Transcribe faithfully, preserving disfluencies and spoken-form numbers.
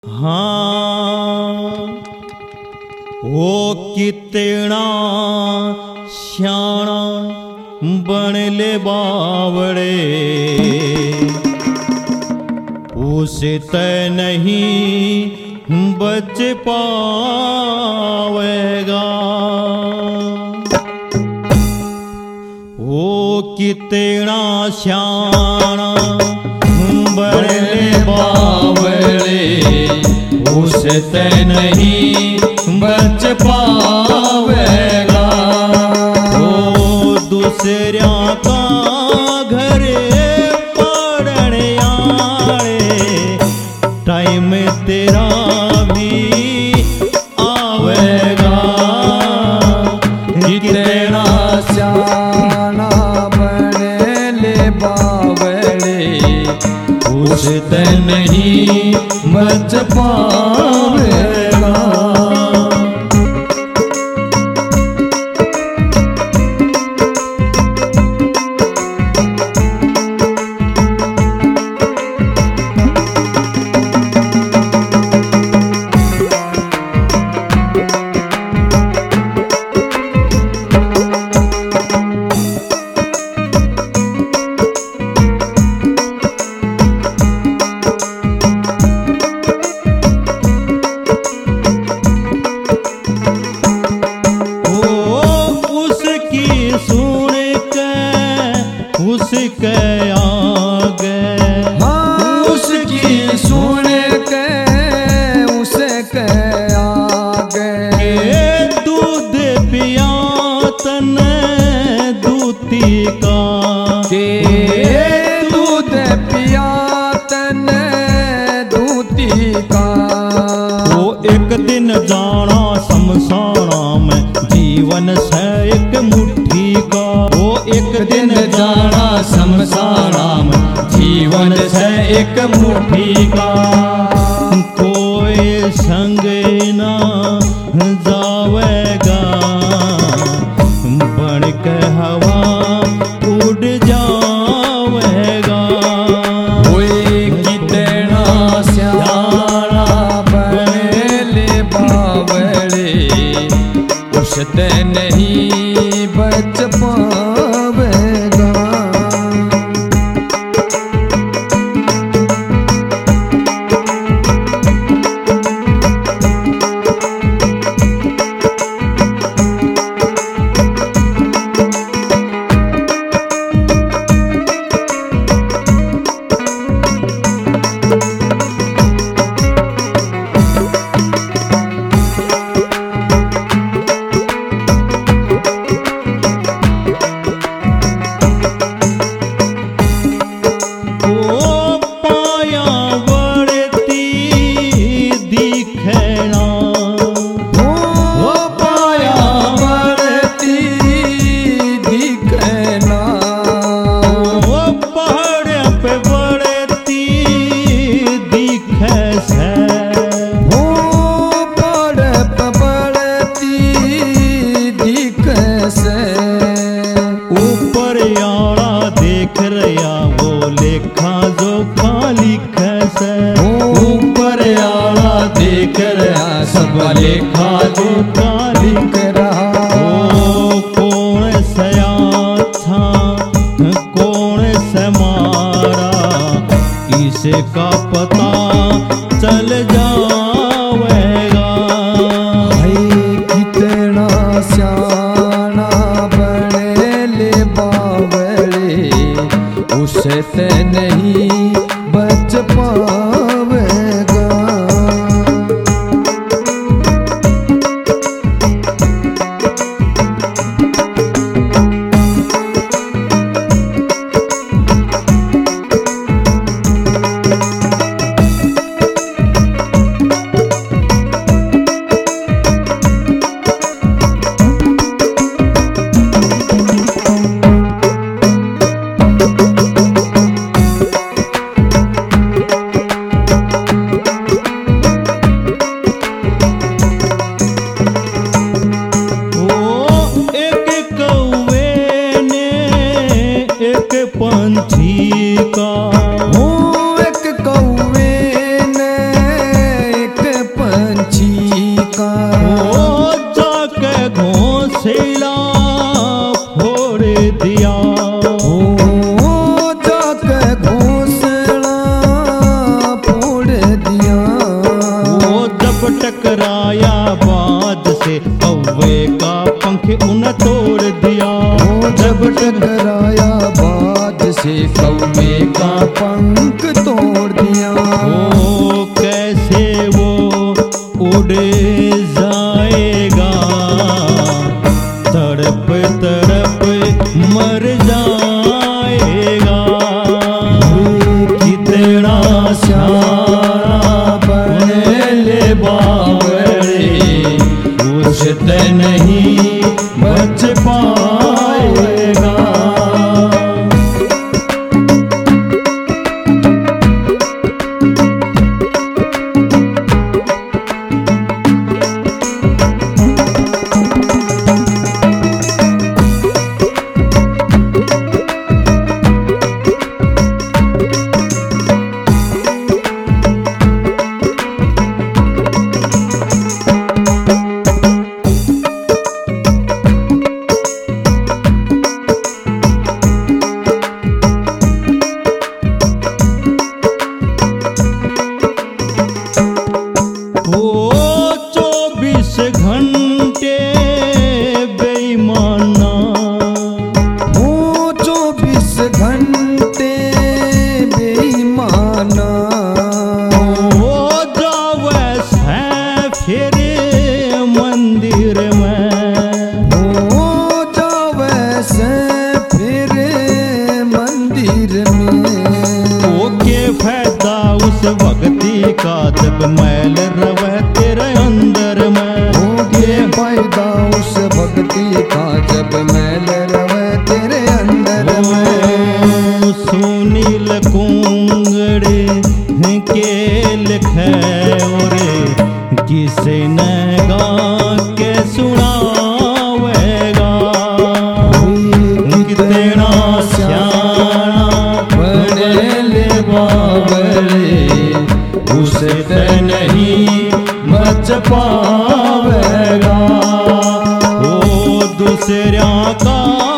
हाँ ओ कितना श्याणा बन ले बावड़े, उसे तय नहीं बच पावेगा। ओ कितना श्याणा बन ले बावड़े, उसे तय नहीं बच पावेगा। ओ दूसरा का घरे पड़ने आए, टाइम तेरा भी आवेगा। कितना श्याणा बने ले बावड़े, उसे तय नहीं बच पावेगा। उसके आगे हाँ, उसकी सुन के उसके आगे, दूध पिया तने दूती का, के दूध पिया तने दूती का। वो एक दिन जाना शमशाना में जीवन से एक मुट्ठी का। वो एक दिन जाना शमशाना में जीवन से एक मुट्ठी का। कोई संग ना जावेगा, बन के हवा उड़ जावेगा। कोई कितना श्याणा बने ले बावड़े, उसते नहीं बच पावेगा। ऊपर यारा देख रहा वो लेखा जोखा लिखे से। ऊपर यारा देख रहा सब लेखा जोखा लिख रहा। ओ कौन से अच्छा कौन से मारा, किसे का पता चल जावेगा। भाई कितना श्याणा बने ले बावड़े, उसे ते नहीं बच पावेगा। आंख उन तोड़ दिया। ओ जब टकराया बाज से कौवे का पंख तोड़ दिया। ओ कैसे वो उड़ जाएगा, तड़प तड़प मर जाएगा। कितना श्याम बने ले बावड़े, उससे नहीं बच पाएगा। घंटे बेईमाना, वो चौबीस घंटे बेईमाना। हो जावे है फिर मंदिर में, हो जावे से फिर मंदिर में। ओ के फायदा उस भक्ति का जब मैल रवे तेरे अंदर में। ये फायदा उस भक्ति का जब मैल रवे तेरे अंदर में। सुनील कुंगड़े के लिखे और किसे न गा के सुनावेगा। कितना श्याना बने ले बावड़े, उसे ते नहीं बच पावेगा। ओ दूसरा का